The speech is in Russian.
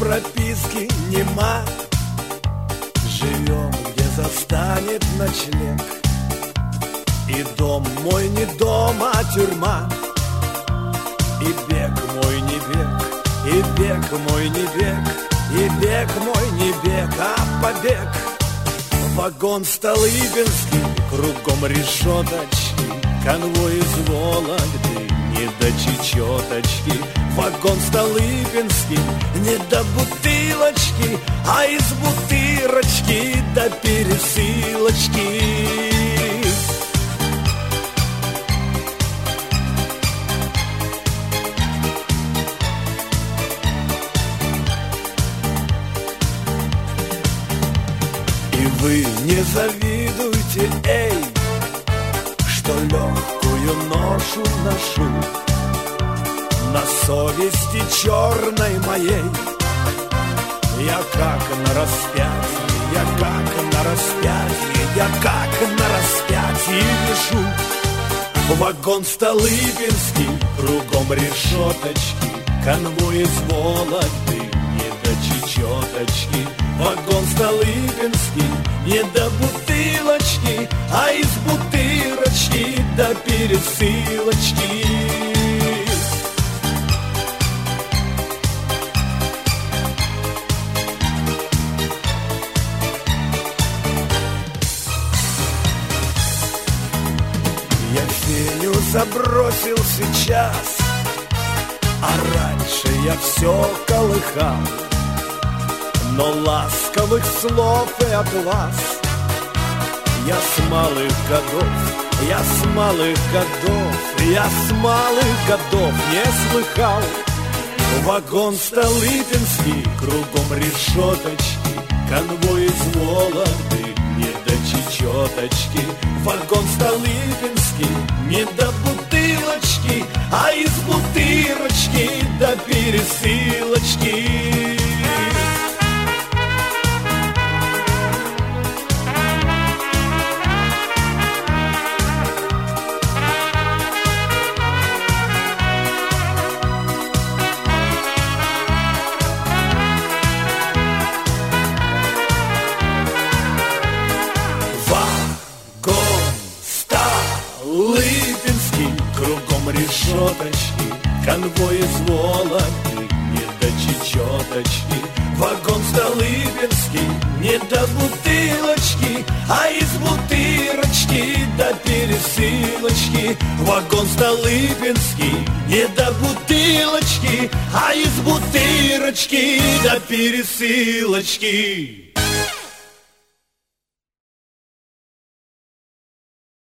прописки нема. Живем, где застанет ночлег. И дом мой не дом, а тюрьма. И бег мой не бег, и бег мой не бег, и бег мой не бег, а побег. Вагон Столыпинский, кругом решеточки, конвой из Вологды, не до чечеточки. Вагон Столыпинский, не до бутылочки, а из бутырочки до пересылочки. Вы не завидуйте, эй, что легкую ношу ношу на совести черной моей. Я как на распятии, я как на распятии, я как на распятии вешу. Вагон Столыпинский, кругом решеточки, конвой из Вологды, не до чечеточки. Вагон Столыпинский, не до бутылочки, а из бутырочки до пересылочки. Я феню забросил сейчас, а раньше я все колыхал. Но ласковых слов и от вас я с малых годов, я с малых годов, я с малых годов не слыхал. Вагон Столыпинский, кругом решеточки, конвой из Вологды, не до чечеточки. Вагон Столыпинский, не до бутылочки, а из бутырочки до пересылочки. Столыпинский, кругом решеточки, конвой из Вологды, не до чечеточки. Вагон Столыпинский, не до бутылочки, а из бутырочки до пересылочки. Вагон Столыпинский, не до бутылочки, а из бутырочки до пересылочки.